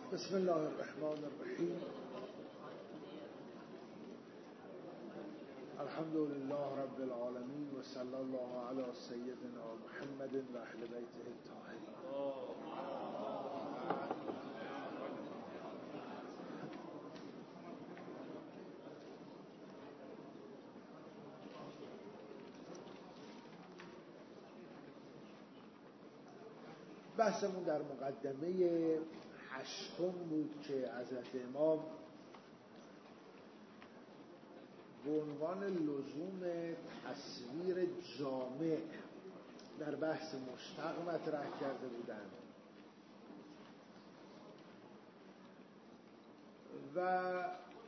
بسم الله الرحمن الرحیم. الحمد لله رب العالمین و صلی الله علی سیدنا محمد و اهل بیته الطاهرین. بحثمون در مقدمه 8 بود که حضرت امام به عنوان لزوم تصویر جامع در بحث مشتق مطرح کرده بودند و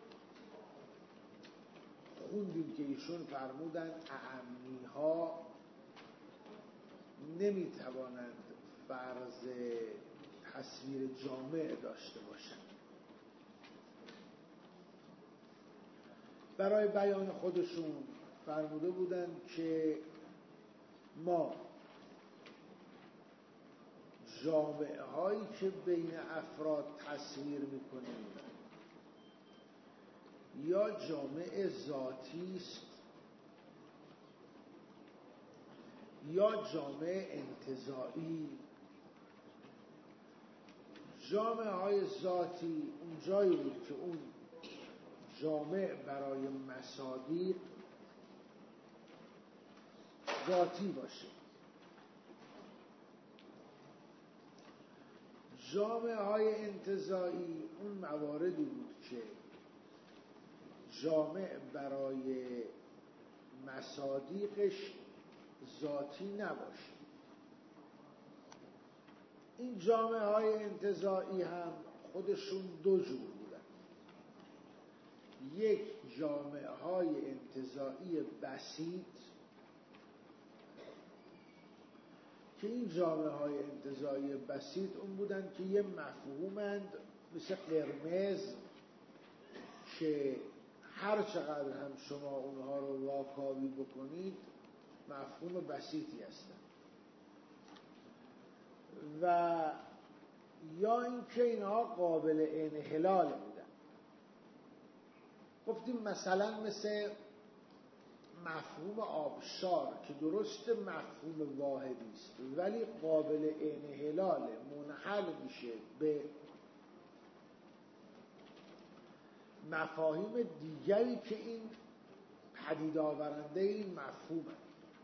خوندیم که ایشون فرمودند اعمی ها نمیتوانند فرض تصویر جامع داشته باشند. برای بیان خودشون فرموده بودند که ما جامعه هایی که بین افراد تصویر میکنیم یا جامعه ذاتی است یا جامعه انتزاعی. جامعه های ذاتی اون جایی بود که اون جامع برای مصادیق ذاتی باشه. جامعه های انتزاعی اون مواردی بود که جامع برای مصادیقش ذاتی نباشه. این جامعه های انتزاعی هم خودشون دو جور بودن. یک جامعه های انتزاعی بسیط که این جامعه های انتزاعی بسیط اون بودن که یه مفهومند مثل قرمز که هر چقدر هم شما اونها رو واکاوی بکنید مفهوم بسیطی هستن. و یا اینکه اینها قابل انحلال بودن. گفتیم مثلا مثل مفهوم آبشار که درست مفهوم واحدی است ولی قابل انحلال، منحل میشه به مفاهیم دیگری که این پدید آورنده این مفهومه.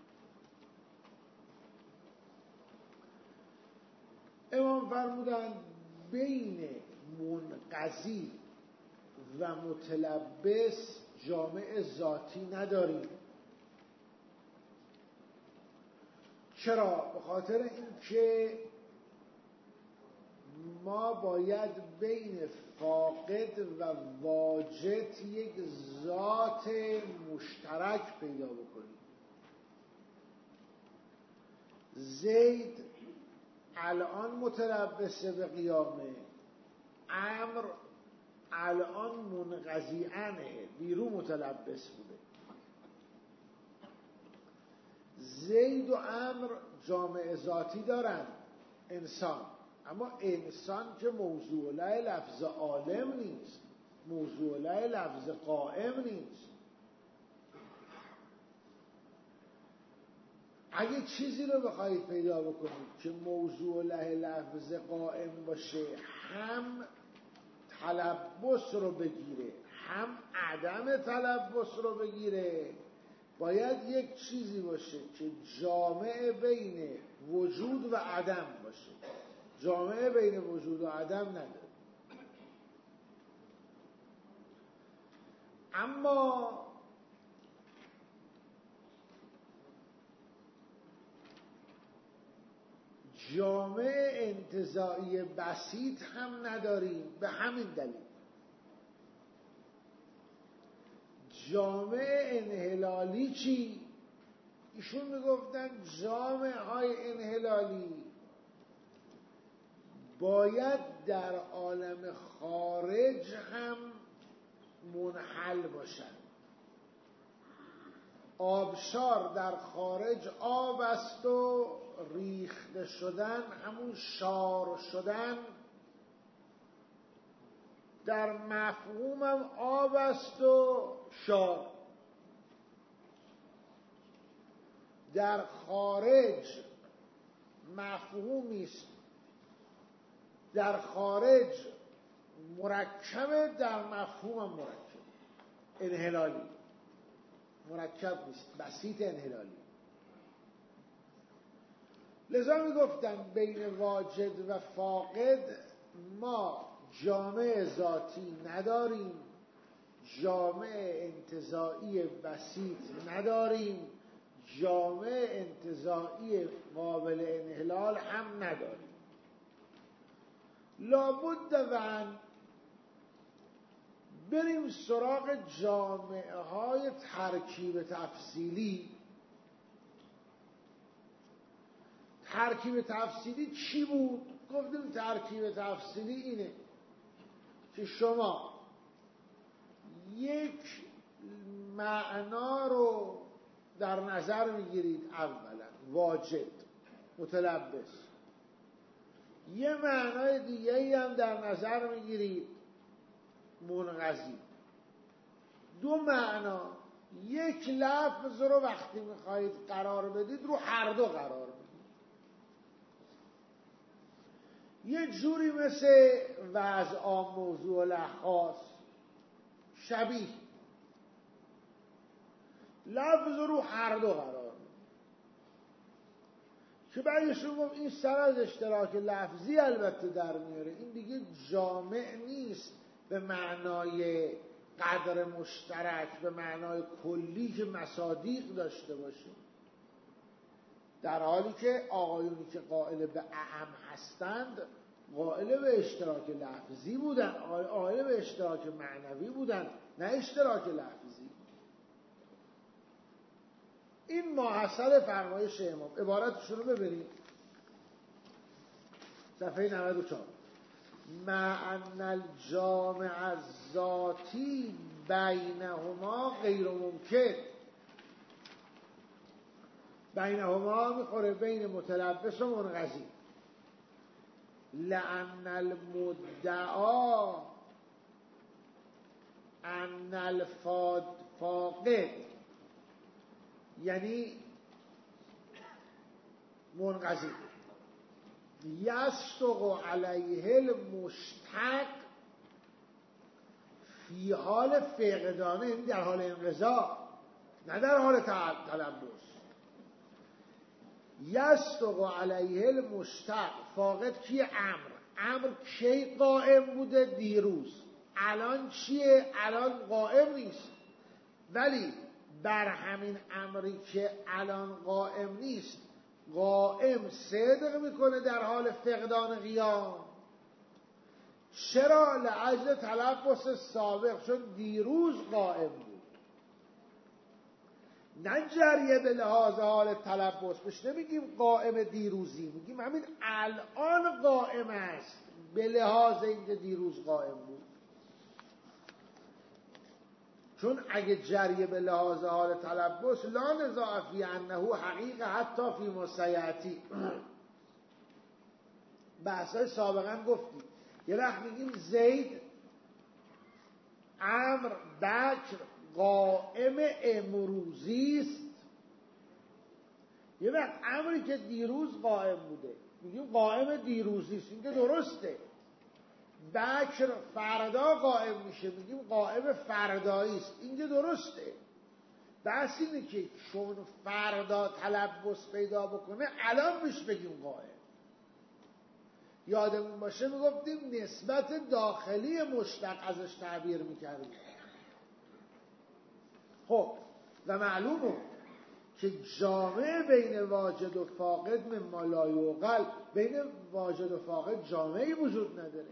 امام فرمودند بین منقضی و متلبس جامع ذاتی نداریم. چرا؟ به خاطر اینکه ما باید بین فاقد و واجد یک ذات مشترک پیدا بکنیم. زید الان متلبسه به قیامه، امر الان منقضی عنه، بیرون متلبس بوده. زید و امر جامعه ذاتی دارن انسان، اما انسان که موضوع له لفظ عالم نیست، موضوع له لفظ قائم نیست. اگه چیزی رو بخواید پیدا بکنید که موضوع له لفظ قائم باشه، هم تلبس رو بگیره هم عدم تلبس رو بگیره، باید یک چیزی باشه که جامع بین وجود و عدم باشه. جامع بین وجود و عدم نداره. اما جامع انتزاعی بسیط هم نداریم. به همین دلیل جامع انحلالی چی؟ ایشون میگفتن جامع های انحلالی باید در عالم خارج هم منحل باشن. آبشار در خارج آب است و ریخته شدن، همون شار شدن در مفهومم آب است و شار، در خارج مفهومی است در خارج مرکبه، در مفهومم مرکب انحلالی، مرکب نیست، بسیط انحلالی. لذا میگفتم بین واجد و فاقد ما جامع ذاتی نداریم، جامع انتزاعی بسیط نداریم، جامع انتزاعی قابل انحلال هم نداریم. لابد و بریم سراغ جامعه های ترکیب تفصیلی. ترکیب تفصیلی چی بود؟ گفتیم ترکیب تفصیلی اینه که شما یک معنا رو در نظر میگیرید، اولا واجد متلبس، یه معنای دیگه‌ای هم در نظر میگیرید منقضی. دو معنا، یک لفظ رو وقتی میخواهید قرار بدید رو هر دو قرار بدید. یه جوری مثل وضع عام موضوع الاخاص شبیه، لفظ رو هر دو قرار بدید که بعدشون گفت این سر از اشتراک لفظی البته در میاره، این دیگه جامع نیست به معنای قدر مشترک، به معنای کلی که مصادیق داشته باشه، در حالی که آقایونی که قائل به اعم هستند قائل به اشتراک لفظی بودن، قائل به اشتراک معنوی بودن، نه اشتراک لفظی. این ماحصل فرمایش امام. عبارتشون رو ببینید صفحه 94. مع ان الجامع الذاتی بینهما غیر ممکن. بینهما میخوره بین متلبس و منقضی. لأن المدعا ان الفاقد یعنی منقضی یصدق علیه المشتق فی حال فقدانه، این در حال انقضا نه در حال تلبس. یصدق علیه المشتق، فاقد کیه؟ امر کی قائم بوده؟ دیروز. الان چیه؟ الان قائم نیست، ولی بر همین امری که الان قائم نیست قائم صدق میکنه در حال فقدان قیام. چرا؟ لأجل تلبس سابق، چون دیروز قائم بود. نه جریه به لحاظ حال تلبس، بهش نمیگیم قائم دیروزی، میگیم همین الان قائم است به لحاظ اینکه دیروز قائم بود. چون اگه جریه به لحاظ حال تلبس لا نزاع فی انه حقیقه حتی فی مسیعتی. بحثای سابقا گفتیم یه وقت میگیم زید امر بکر قائم امروزی است، یه وقت امری که دیروز قائم بوده میگیم قائم دیروزی است، این که درسته. بکر فردا قائم میشه میگیم قائم فردایی است، این که درسته. بحث اینه که چون فردا تلبس پیدا بکنه الان بهش بگیم قائم. یادمون باشه میگفتیم نسبت داخلی مشتق ازش تعبیر میکردیم. خب و معلومه که جامع بین واجد و فاقد مما لا یعقل، بین واجد و فاقد جامعی وجود نداره.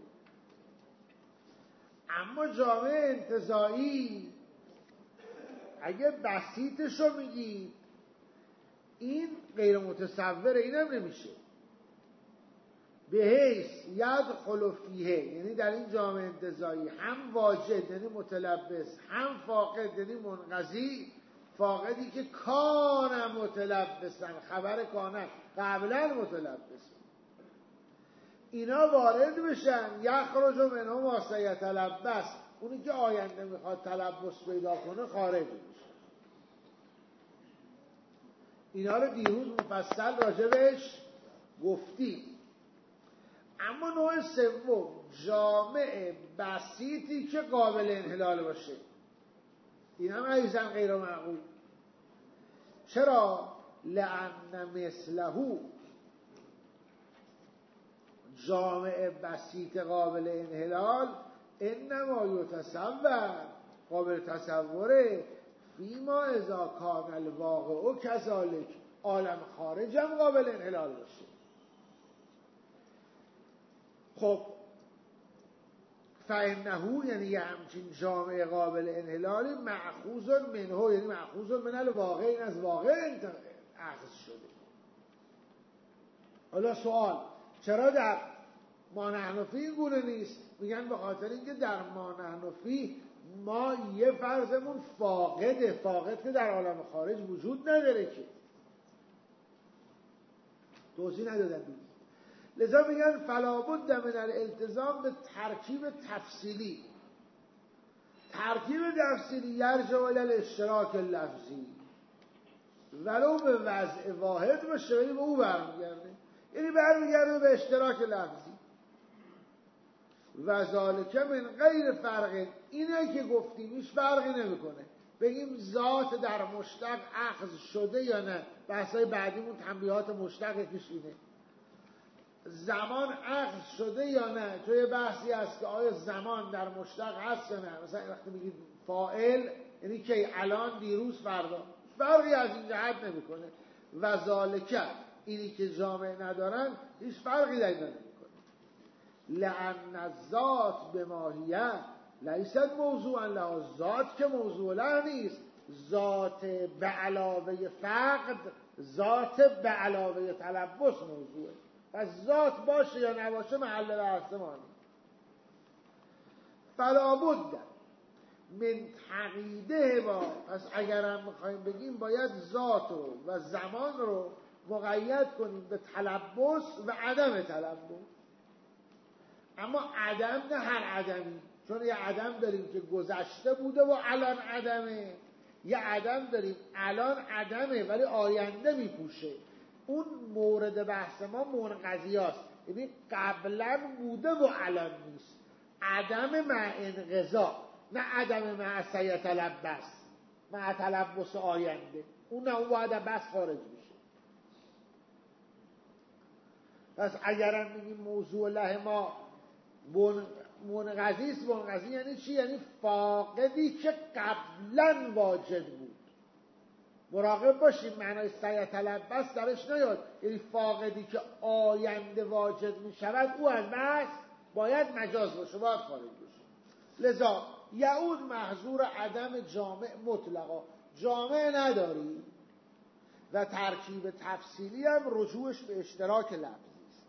اما جامع انتزاعی اگه بسیطشو میگی این غیر متصوره، اینم نمیشه. به حیث یدخل فیه، یعنی در این جامع انتزاعی هم واجد یعنی متلبس، هم فاقد یعنی منقضی. فاقدی که کان متلبسن، خبر کانه قبلا متلبسن. اینا وارد بشن یخرج منهم ما سیتلبس، اونی که آینده میخواد تلبس پیدا کنه خارج بشه. اینا رو دیروز مفصل راجبش گفتیم. اما نوع سوم جامع بسیطی که قابل انحلال باشه، این هم ایضا غیر معقول. چرا؟ لأن مثله، جامع بسیط قابل انحلال انما یتصور، قابل تصوره، فیما اذا کان الواقع و کذالک، عالم خارج هم قابل انحلال باشه. خب فانه، یعنی یه همچین جامع قابل انحلالی مأخوذ منه، یعنی مأخوذ من الواقع، این از واقع اخذ شده. حالا سوال، چرا در ما نحن فی این گونه نیست؟ میگن به خاطر اینکه در ما نحن فی ما یه فرضمون فاقده، فاقد که در عالم خارج وجود نداره که. توضیح ندادن دیگه. لذا میگن فلا بد من الالتزام به ترکیب تفصیلی. ترکیب تفصیلی یرجع الی الاشتراک اللفظی، ولو به وضع واحد باشه ولی به او برمیگرده، یعنی برمیگرده به اشتراک لفظی. و ذالک من غیر فرق، اینه که گفتیم هیچ فرقی نمیکنه بگیم ذات در مشتق اخذ شده یا نه. بحثای بعدیمون تنبیهات مشتق یکیش اینه. زمان اخذ شده یا نه، توی بحثی هست که آیا زمان در مشتق هست یا نه. مثلا وقتی میگید فاعل یعنی که الان، دیروز، فردا، فرقی از این جهت نمیکنه. و ذالک، اینی که جامع ندارن هیچ فرقی در این نمیکنه. لأن الذات به ماهیه لیست موضوعا لها، ذات که موضوع له نیست. ذات به علاوه فقد، ذات به علاوه تلبس موضوعه. پس ذات باشه یا نباشه محل بحث ما نیست. فلا بد من تقییده با، پس اگرم میخوایم بگیم باید ذات رو و زمان رو مقید کنیم به تلبس و عدم تلبس. اما عدم نه هر عدمی، چون یه عدم داریم که گذشته بوده و الان عدمه، یه عدم داریم الان عدمه ولی آینده میپوشه. اون مورد بحث ما منقضی است، یعنی قبلا بوده و الان نیست. عدم مع انقضا، نه عدم مع سیتلبس، مع تلبس آینده. اون باید بس خارج میشه. پس اگرم میگیم موضوع له ما منقضی است، منقضی یعنی چی؟ یعنی فاقدی که قبلا واجد بود. مراقب باشیم معنای سیتلبس درش نیاد، یعنی فاقدی که آینده واجد می شود او از بس باید مجاز باشه، باید خارج باشه. لذا یعود محظور عدم جامع مطلقا، جامع نداری و ترکیب تفصیلی هم رجوعش به اشتراک لفظی است.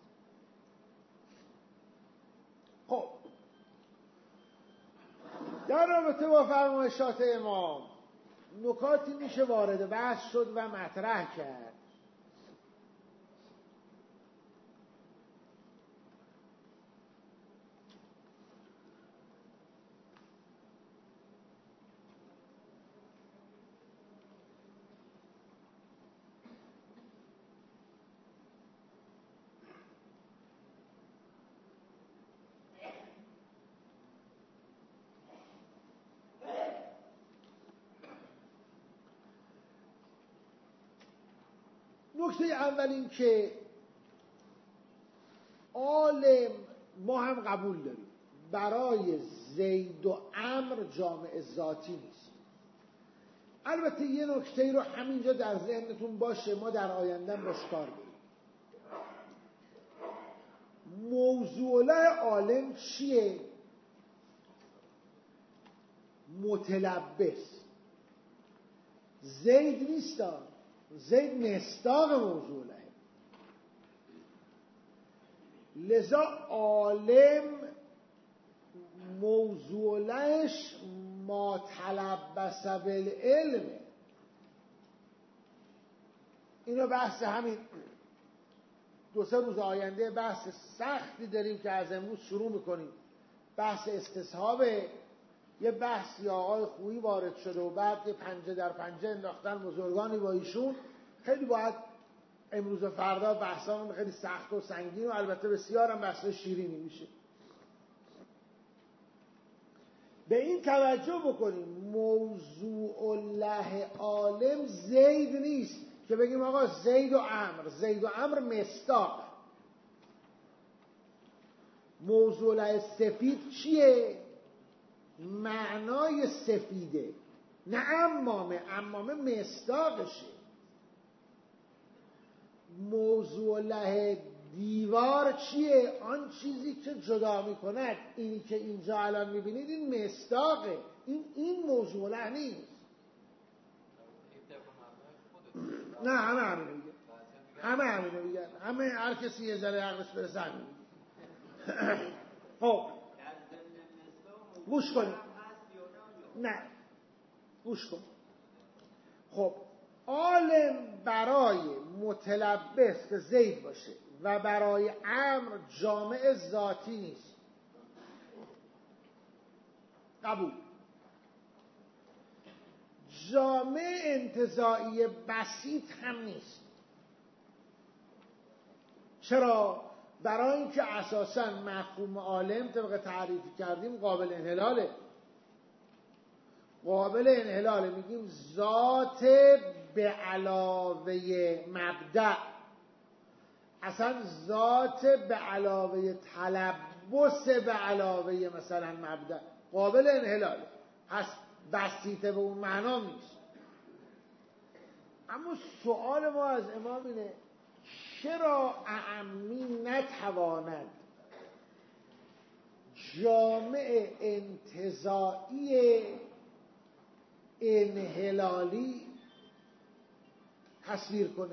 خب در رابطه با فرمایشات امام نکاتی میشه وارد بحث شد و مطرح کرد. نکته اول این که عالم ما هم قبول داریم برای زید و عمرو جامع ذاتی نیست. البته یه نکته رو همینجا در ذهنتون باشه، ما در آینده باش کار داریم. موضوع عالم چیه؟ متلبس. زید نیست، زید مصداق موضوع له. لذا عالم موضوع لهش ما تلبس بالعلم. اینو بحث همین 2-3 روز آینده بحث سختی داریم که از امروز شروع میکنیم. بحث استصحابه. یه بحث یا آقای خویی وارد شده و بعد یه پنجه در پنجه انداختن بزرگانی با ایشون. خیلی باید امروز و فردا بحثان خیلی سخت و سنگین و البته بسیار هم بحث شیرینی میشه. به این توجه بکنیم موضوع الله عالم زید نیست که بگیم آقا زید و عمرو مصداق. موضوع الله سفید چیه؟ معنای سفیده، نه عمامه مصداقشه. موضوع الله دیوار چیه؟ آن چیزی که جدا میکند. اینی که اینجا الان میبینید این مصداقه، این موضوع الله نیست. نه همه همینو میگن. همه هر کسی یه ذره عقلش برسه همین. خب گوش کنید. نه گوش کن. خب عالم برای متلبس که زید باشه و برای عمرو جامع ذاتی نیست. قبول. جامع انتزاعی بسیط هم نیست. چرا؟ برای اینکه اساساً مفهوم عالم طبق تعریفی کردیم قابل انحلاله. قابل انحلاله میگیم ذات به علاوه مبدأ، اصلا ذات به علاوه تلبس به علاوه مثلا مبدأ قابل انحلاله. پس بسیطه به اون معنا نیست. اما سوال ما از امام اینه چرا اعمی نتواند جامع انتزاعی انحلالی تصویر کنه؟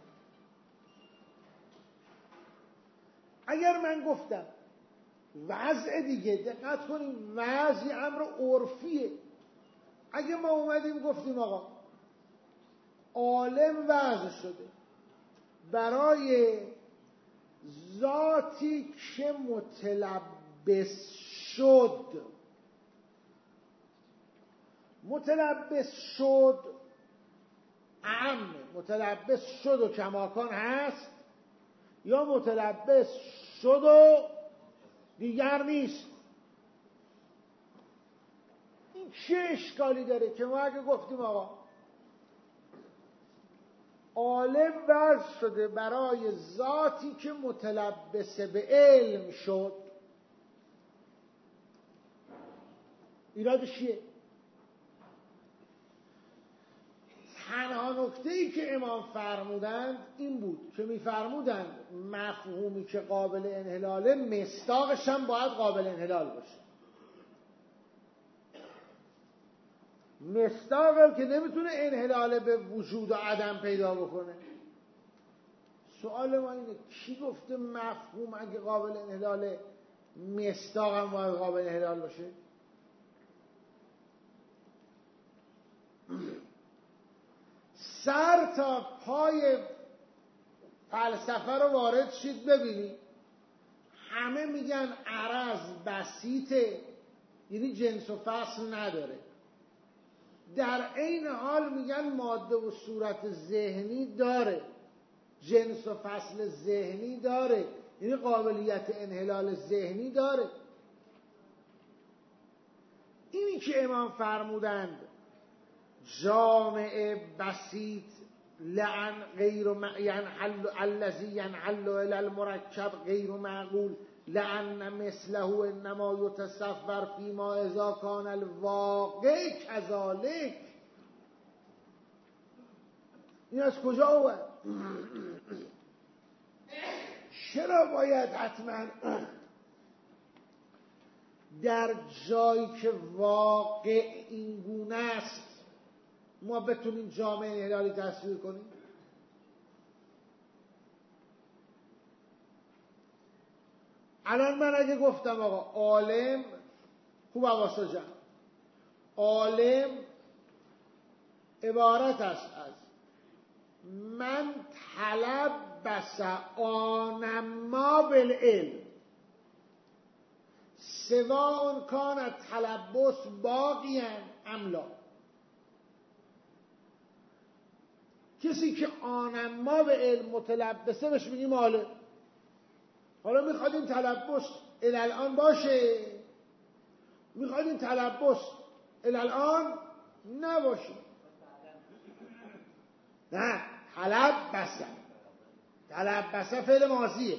اگر من گفتم وضع دیگه، دقت کنیم وضع امر عرفیه. اگه ما اومدیم گفتیم آقا عالم وضع شده برای ذاتی که متلبس شد اعم، متلبس شد و کماکان هست، یا متلبس شد و دیگر نیست. این چه اشکالی داره که ما اگه گفتیم آقا عالم وضع شده برای ذاتی که متلبس به علم شد، ایرادش چیه؟ تنها نکته‌ای که امام فرمودند این بود که می‌فرمودند مفهومی که قابل انحلاله مصداقش هم باید قابل انحلال باشه. مصداقی که نمیتونه انحلاله به وجود و عدم پیدا بکنه. سوال ما اینه کی گفته مفهوم اگه قابل انحلاله مصداق هم باید قابل انحلال باشه؟ سر تا پای فلسفه رو وارد شید ببینید، همه میگن عرض بسیطه، یعنی جنس و فصل نداره. در عین حال میگن ماده و صورت ذهنی داره، جنس و فصل ذهنی داره، یعنی قابلیت انحلال ذهنی داره. اینی که امام فرمودند جامع بسیط لعن غیر ینحل الذی ینحل الی المرکب غیر معقول لعن مثله انما یتصور فیما اذا کان الواقع کذالک. این از کجا اومد؟ چرا باید حتما در جایی که واقع این گونه است ما بتونیم جامعه انحلالی تصویر کنیم؟ الان من اگه گفتم آقا عالم، خوب حواسا جمع، عالم عبارت است از من طلب تلبس آنما بالعلم سواء کان تلبس باقیا ام لا. کسی که آنما به علم متلبسه بهش میگیم عالم. حالا میخواد این تلبس الان باشه، میخواد این تلبس الان نباشه. نه، تلبسه فعل ماضیه،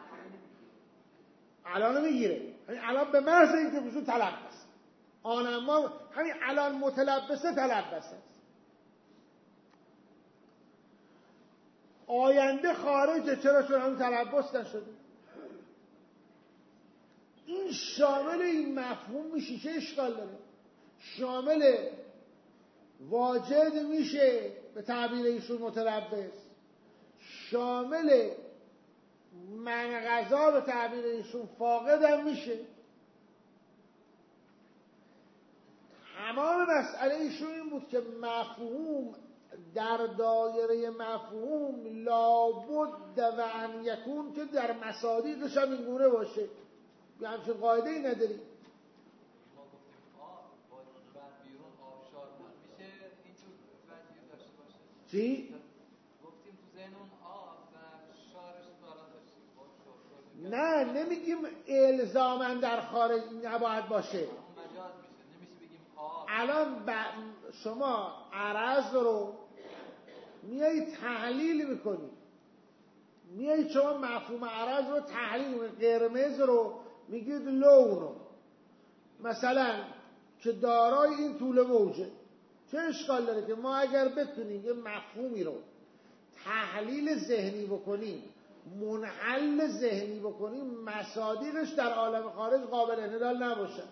الانو میگیره. الان به محض اینکه بشون تلبس آنما، همین الان متلبسه تلبسه. آینده خارجه، چرا؟ چون همین تلبس نشده. این شامل این مفهوم میشه. چه اشکال داره؟ شامل واجد میشه به تعبیر ایشون متلبس، شامل منقضا به تعبیر ایشون فاقد هم میشه. تمام مسئله ایشون این بود که مفهوم در دایره مفهوم لابد و ان یکون، که در مصادیقش هم این گونه باشه. یه همچین قاعده ای نداری. ما گفتیم با بیرون آبشار میشه اینجور وجهی داشته باشه. چی؟ گفتیم تو ذهن اون آب و شارش بالا داشتیم. نه، نمیگیم الزاماً در خارج نباید باشه. مجاز میشه، نمیشه بگیم آب. الان شما عرض رو میای تحلیل میکنی، میای شما مفهوم عرض رو تحلیل میکنی. قرمز رو میگید لون، مثلا که دارای این طول موجه. چه اشکال داره که ما اگر بتونیم یه مفهومی رو تحلیل ذهنی بکنیم، منحل ذهنی بکنیم، مصادیقش در عالم خارج قابل انحلال نباشه.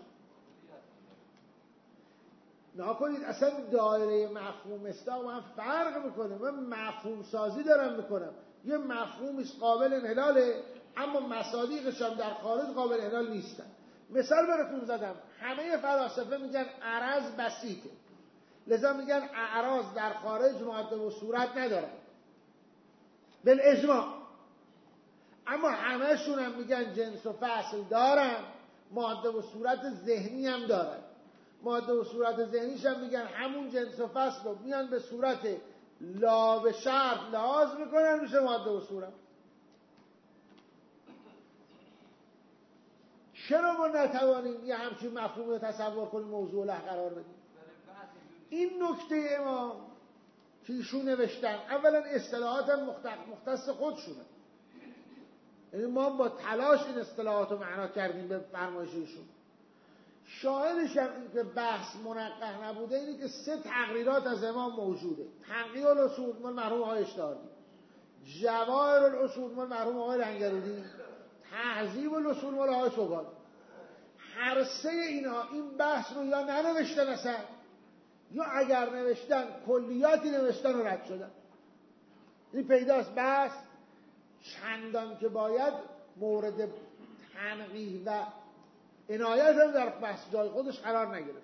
نکنید اصلا دایره مفهوم استاق من فرق میکنه. من مفهوم سازی دارم میکنم. یه مفهومی قابل انحلاله، اما مصادیقش هم در خارج قابل انحلال نیستن. مثال براتون زدم. همه فلاسفه میگن عرض بسیطه، لذا میگن اعراض در خارج ماده و صورت ندارن بالاجماع. اما همهشون هم میگن جنس و فصل دارن، ماده و صورت ذهنی هم دارن. ماده و صورت ذهنیش هم میگن همون جنس و فصل رو میان به صورت لا به شرط لحاظ میکنن، میشه ماده و صورت. چرا ما نتوانیم یه همچین مفهوم رو تصور کنیم، موضوع له قرار بدیم؟ این نکته امام که ایشون نوشتن، اولا اصطلاحات مختص خودشونه، یعنی ما با تلاش این اصطلاحات رو معنا کردیم به فرمایش ایشون. شاهدش هم این که بحث منقح نبوده اینه که 3 تقریرات از امام موجوده. تنقیح الاصول مال مرحوم آقای اشتهاری، جواهر الاصول مال مرحوم آقای لنگرودی، تهذیب الاصول مال آقای سوگان. هر 3 اینا این بحث رو یا ننوشتن اصلا، یا اگر نوشتن کلیاتی نوشتن و رد شدن. این پیداست بحث چندان که باید مورد تنقیح و عنایت هم در بحث جای خودش قرار نگرفت.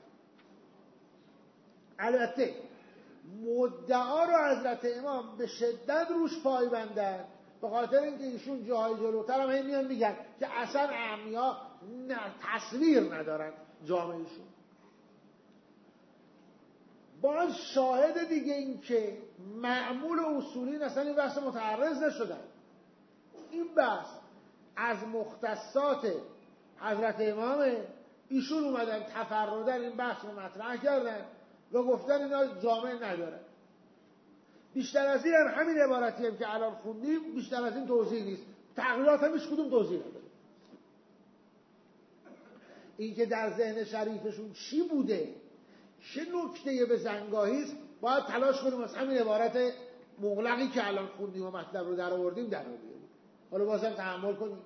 البته مدعا رو حضرت امام به شدت روش پایبندن، به خاطر اینکه ایشون جاهای جلوتر هم میان میگن که اصلا اعمیا تصویر ندارن جامعهشون. باز شاهد دیگه این که معمول اصولین اصلا این بحث متعرض نشدن. این بحث از مختصات حضرت امامه، ایشون اومدن تفردن این بحث رو مطرح کردن و گفتن اینا جامعه ندارن. بیشتر از این هم همین عبارتی هم که الان خوندیم، بیشتر از این توضیح نیست. تغییرات هم هیچ کدوم توضیح نداره. این که در ذهن شریفشون چی بوده، چه نکته به زنگاهی است، باید تلاش کنیم از همین عبارت مغلقی که الان خوندیم و مطلب رو در آوردیم در بیاریم. حالا بازم تحمل کنیم.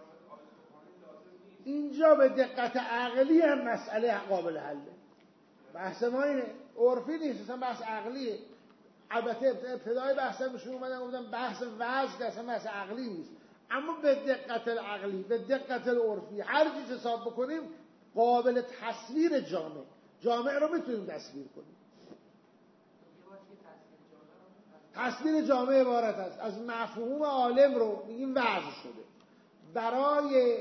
اینجا به دقت عقلی هم مسئله قابل حله. بحث ما اینه، عرفی نیست، اصلا بحث عقلیه. البته ابتدای بحثم میشون اومدن گفتم بحث وضع اصلا بحث عقلی نیست، اما به دقت العقلی، به دقت العرفی هر چیز حساب بکنیم قابل تصویر جامع رو میتونیم تصویر کنیم. تصویر جامع عبارت است از مفهوم عالم رو میگیم وضع شده برای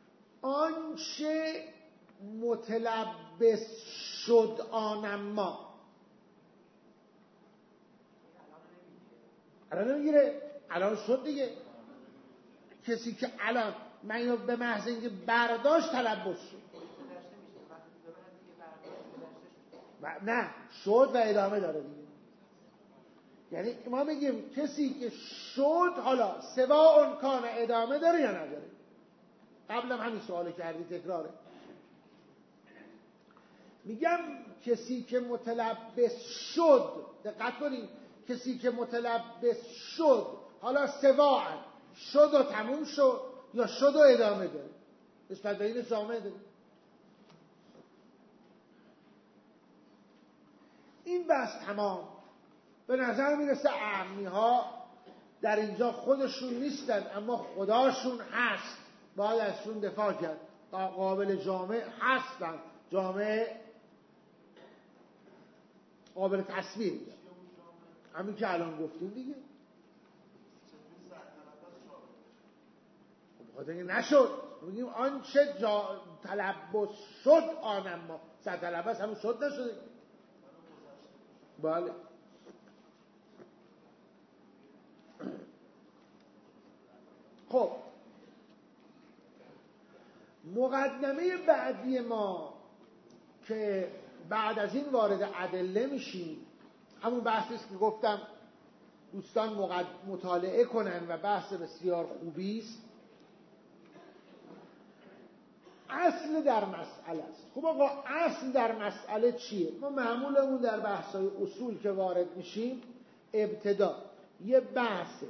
آنچه متلبس شد آنما. الان نمیگیره، الان شد دیگه. کسی که الان من اینو به محض اینکه برداشت تلبس شد، نه شد و ادامه داره دیگه. یعنی ما میگیم کسی که شد حالا سوا اون کان ادامه داره یا نداره. قبلا همین سوالو کردی، تکراره. میگم کسی که متلبس شد، دقت کنید، کسی که متلبس شد حالا سواء شد و تموم شد یا شد و ادامه داره، نسبت به این جامعه داره. این بحث تمام. به نظر میرسه اعمی ها در اینجا خودشون نیستن اما خداشون هست، باید ازشون دفاع کرد. قابل جامع هستن، جامع قابل تصویر، همین که الان گفتیم دیگه. خب اینکه نشد، میگیم آنچه تلبس شد آنم ما تلبس همون شد نشده. بله. خب مقدمه بعدی ما که بعد از این وارد ادله میشیم، همون بحثی است که گفتم دوستان مطالعه کنن و بحث بسیار خوبی است. اصل در مسئله است. خب آقا اصل در مسئله چیه؟ ما معمولمون در بحث‌های اصول که وارد میشیم ابتدا یه بحث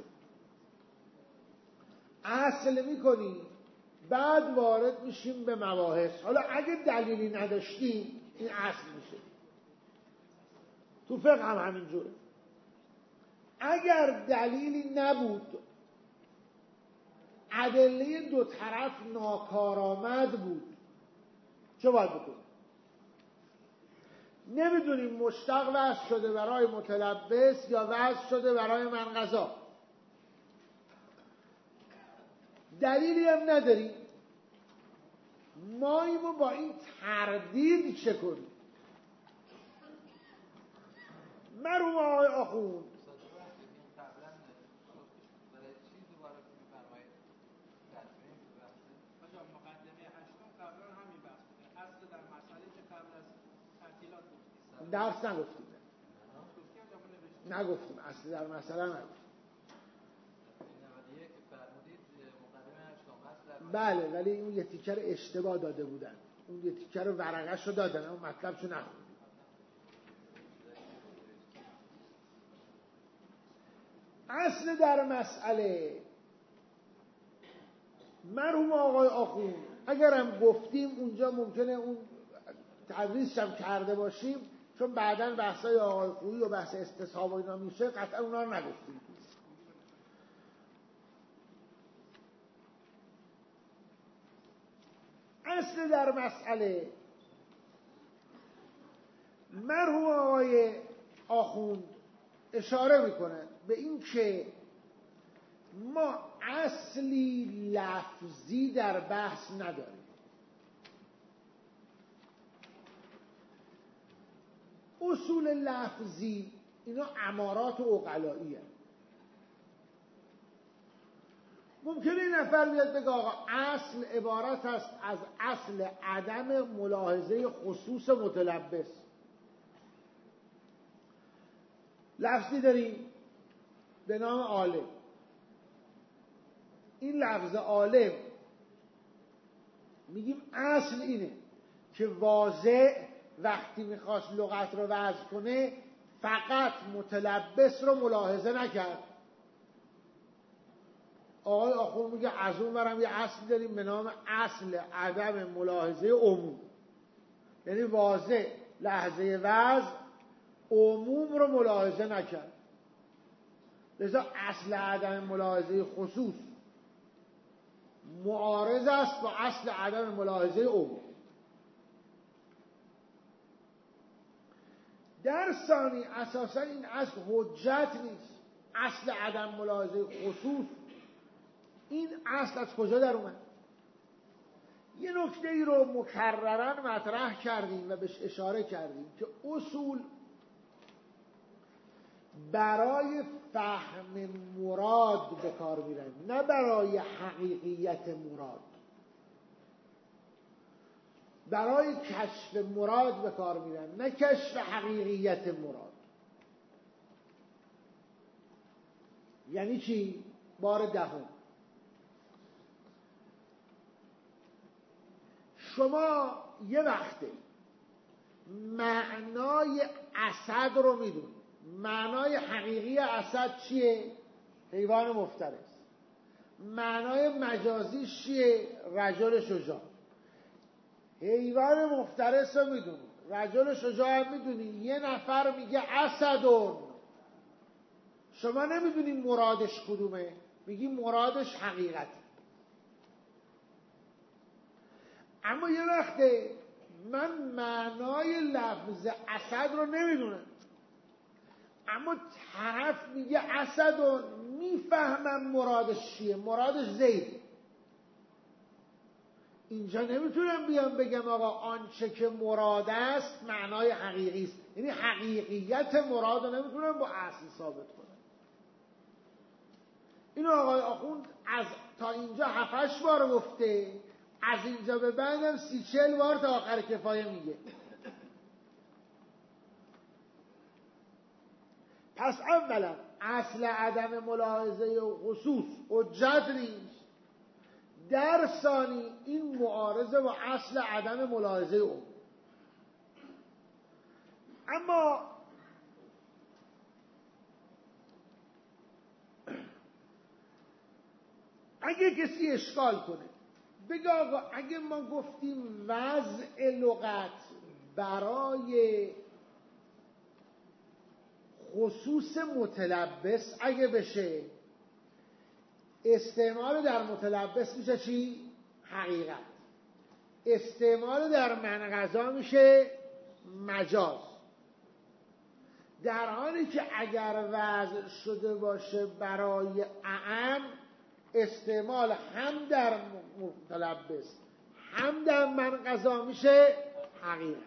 اصل میکنیم، بعد وارد میشیم به مباحث. حالا اگه دلیلی نداشتیم این اصل میشه. تو فقه هم همینجوره. اگر دلیلی نبود، ادله دو طرف ناکارآمد بود، چه باید بکنیم؟ نمیدونیم مشتق وضع شده برای متلبس یا وضع شده برای منقضا، دلیلی هم نداریم، ما اینو با این تردید چه کنیم؟ مرحوم آقای آخوند درس نگفتیم اصل در مسئله نگفتیم. بله، ولی اون یه تیکر اشتباه داده بودن، اون یه تیکر ورقش رو دادن، اون مطلبشو نخوندیم. اصل در مسئله مرحوم آقای آخوند اگرم گفتیم اونجا ممکنه اون تدریسش هم کرده باشیم، چون بعداً بحثای آقای خویی و بحث استصحاب و اینا میشه، قطعا اونا رو نگفتیم. اصل در مسئله مرحوم آقای آخوند اشاره میکنن به این که ما اصلی لفظی در بحث نداریم. اصول لفظی اینا امارات و عقلایی هست. ممکنه این نفر بیاد بگه آقا اصل عبارت است از اصل عدم ملاحظه خصوص متلبس. لفظی داریم به نام عالم. این لفظ عالم میگیم اصل اینه که واضح وقتی میخواست لغت رو وضع کنه فقط متلبس رو ملاحظه نکرد. آقای آخوند میگه از اون برم یه اصل داریم به نام اصل عدم ملاحظه عموم، یعنی واضح لحظه وضع عموم رو ملاحظه نکرد، لذا اصل عدم ملاحظه خصوص معارض است با اصل عدم ملاحظه عموم. در ثانی اساسا این اصل حجت نیست، اصل عدم ملاحظه خصوص. این اصل از کجا در اومد؟ یه نکته ای رو مکررن مطرح کردیم و بهش اشاره کردیم که اصول برای فهم مراد به کار میرن، نه برای حقیقیت مراد. برای کشف مراد به کار میرن، نه کشف حقیقیت مراد. یعنی چی؟ بار دهم، شما یه وقته معنای اسد رو میدونید. معنای حقیقی اسد چیه؟ حیوان مفترس. معنای مجازیش چیه؟ رجل شجاع. حیوان مفترس رو میدونی، رجل شجاع هم میدونی. یه نفر میگه اسدون، شما نمیدونی مرادش کدومه، میگی مرادش حقیقته. اما یه وقته من معنای لفظ اسد رو نمیدونم، اما طرف میگه اسدون، میفهمم مرادش چیه، مرادش زید. اینجا نمیتونم بیام بگم آقا آنچه که مراد است معنای حقیقی است، یعنی حقیقیت مراد رو نمیتونم با اصل ثابت کنم. اینو آقای آخوند از تا اینجا 7-8 بار گفته، از اینجا به بعدم 30-40 بار تا آخر کفایه میگه. پس اولا اصل عدم ملاحظه و خصوص حجت نیست. در ثانی این معارضه با اصل عدم ملاحظه او. اما اگه کسی اشکال کنه بگه آقا اگه ما گفتیم وضع لغت برای خصوص متلبس اگه بشه، استعمال در متلبس میشه چی؟ حقیقت. استعمال در معنی غذا میشه مجاز. در حالی که اگر وضع شده باشه برای اعم، استعمال هم در متلبس هم در معنی غذا میشه حقیقت.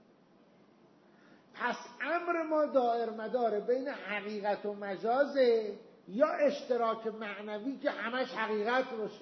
پس امر ما دائر مدار بین حقیقت و مجازه، یا اشتراک معنوی که همش حقیقت باشه.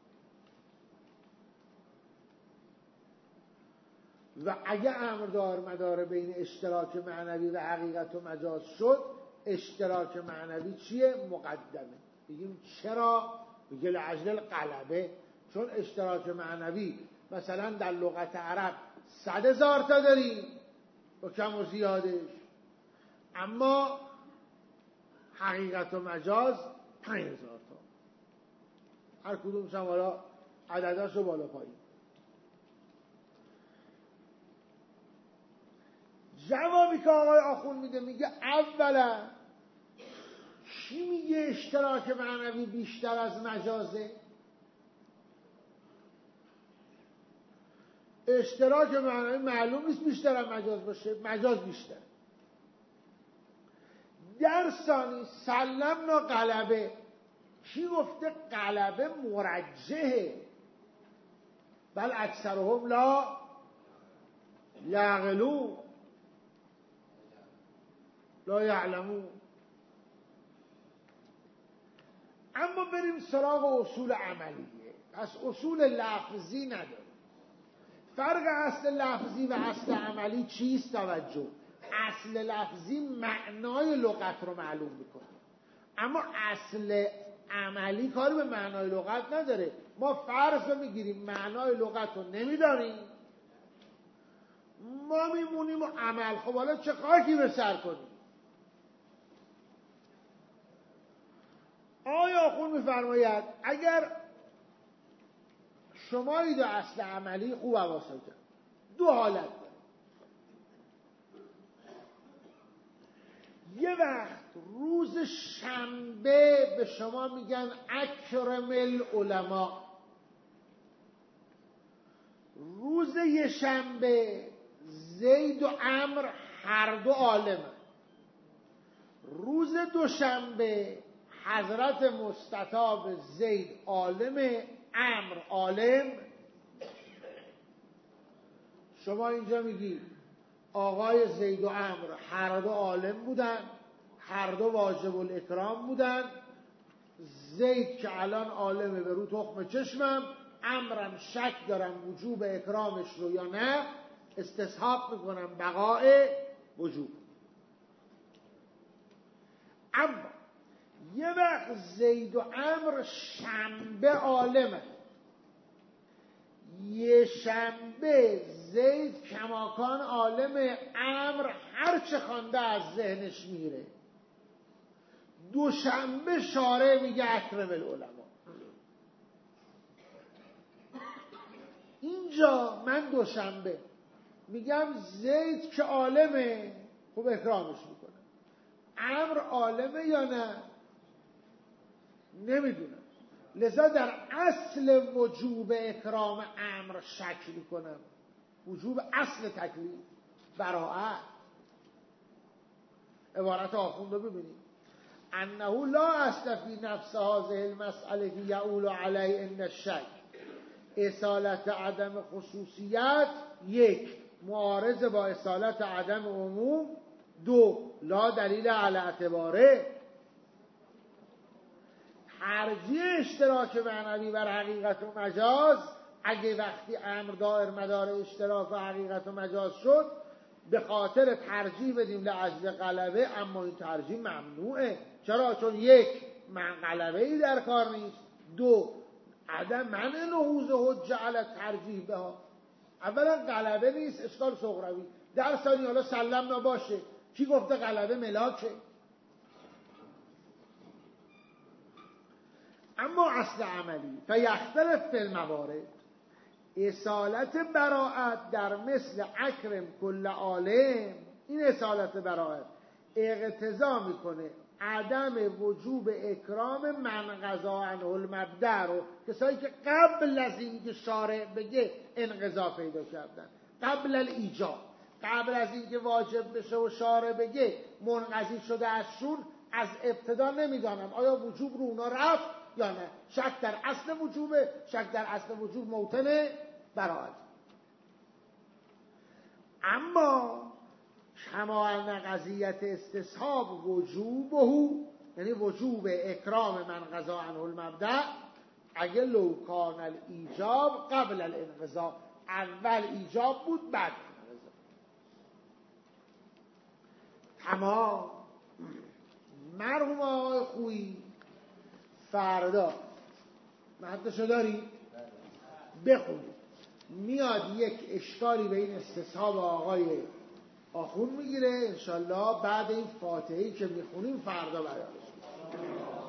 و اگه امر دائر مدار بین اشتراک معنوی و حقیقت و مجاز شد، اشتراک معنوی چیه؟ مقدمه. بگیم چرا؟ بگه لعجل الغلبه. چون اشتراک معنوی مثلا در لغت عرب 100,000 تا داریم با کم و زیادش، اما حقیقت و مجاز 5,000 تا. هر کدومش هم حالا عدداشو بالا پایین. جوابی که آقای آخوند میده، میگه اولا چی میگه اشتراک معنوی بیشتر از مجازه؟ اشتراک معنوی معلوم نیست بیشتر از مجاز باشه، مجاز بیشتر. در ثانی سلمنا غلبه، کی گفته غلبه مرجحه؟ بل اکثرهم لا یعقلون لا یعلمون. اما بریم سراغ اصول عملیه. پس اصول لفظی نداره. فرق اصل لفظی و اصل عملی چیست؟ توجه. اصل لفظی معنای لغت رو معلوم میکنه، اما اصل عملی کاری به معنای لغت نداره. ما فرض رو میگیریم معنای لغت رو نمیداریم، ما میمونیم و عمل. خب حالا چه خاکی به سر کنیم؟ آقای آخوند میفرماید اگر شما اید اصل عملی، خوب حواستون کرد، دو حالت داره. یه وقت روز شنبه به شما میگن اکرم العلماء، روز یه شنبه زید و عمرو هر دو عالمه، روز دوشنبه حضرت مستطاب زید عالم، عمرو عالم. شما اینجا میگی آقای زید و عمرو هر دو عالم بودن، هر دو واجب الاکرام بودن. زید که الان عالمه به رو تخم چشمم، عمرم شک دارم وجوب اکرامش رو یا نه، استصحاب میکنم بقای وجوب. اما یه وقت زید و عمرو شنبه عالمه، یه شنبه زید کماکان عالم، عمرو هر چه خوانده از ذهنش میره. دوشنبه شارع میگه اکرم العلماء. اینجا من دوشنبه میگم زید که عالمه، خب اکرامش میکنم. عمرو عالمه یا نه نمیدونم، لذا در اصل وجوب اکرام عمرو شک میکنم. وجوب اصل تکلیف براءت. عبارت آخوند رو ببینید: انه لا اصل فی نفس هذه المسئله یعول علی ان الشک اصالت عدم خصوصیت، یک معارض با اصالت عدم عموم، دو لا دلیل علی اعتباره. ترجیح اشتراک معنوی بر حقیقت و مجاز، اگه وقتی امر دائر مدار اشتراک و حقیقت و مجاز شد به خاطر ترجیح بدیم لاجل غلبه، اما این ترجیح ممنوعه. چرا؟ چون یک من غلبه ای در کار نیست، دو عدم منع نهوض حجه علی ترجیح بها. اولا غلبه نیست، اشکال صغروی. در ثانی حالا سلم نباشه، کی گفته غلبه ملاکه؟ اما اصل عملی فیختلف فی الموارد، اصالت براءت در مثل اکرم کل عالم، این اصالت براءت اقتضا میکنه عدم وجوب اکرام من قضا عنه المبدأ رو، کسایی که قبل از اینکه شارع بگه انقضا پیدا کردن، قبل الایجاب، قبل از اینکه واجب بشه و شارع بگه منقضی شده ازشون، از ابتدا نمیدانم آیا وجوب رو اونا رفت یا نه. شک در اصل وجوبه، شک در اصل وجوب موطن براءت. اما کما ان قضیت استصحاب وجوبه، یعنی وجوب اکرام من قضا عنه المبدأ، اگه لو کان الایجاب قبل الانقضا، اول ایجاب بود بعد انقضا. تمام. مرحوم آقای خویی فردا مدرسه داری؟ بخونید. میاد یک اشکالی به این استصحاب آقای آخون میگیره، انشالله بعد این فاتحه‌ای که میخونیم فردا بیانش میکنیم.